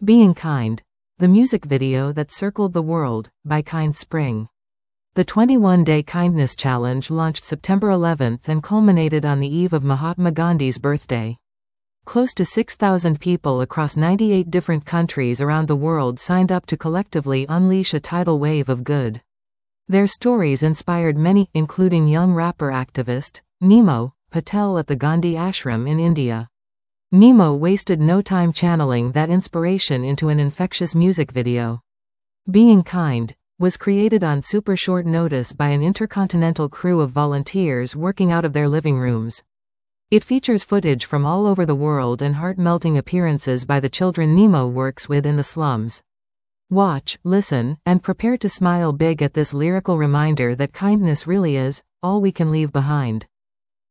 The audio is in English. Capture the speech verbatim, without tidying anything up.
Being Kind, the music video that circled the world, by Kind Spring. The twenty-one day Kindness Challenge launched September eleventh and culminated on the eve of Mahatma Gandhi's birthday. Close to six thousand people across ninety-eight different countries around the world signed up to collectively unleash a tidal wave of good. Their stories inspired many, including young rapper activist, Nemo Patel at the Gandhi Ashram in India. Nemo wasted no time channeling that inspiration into an infectious music video. Being Kind was created on super short notice by an intercontinental crew of volunteers working out of their living rooms. It features footage from all over the world and heart-melting appearances by the children Nemo works with in the slums. Watch, listen, and prepare to smile big at this lyrical reminder that kindness really is all we can leave behind.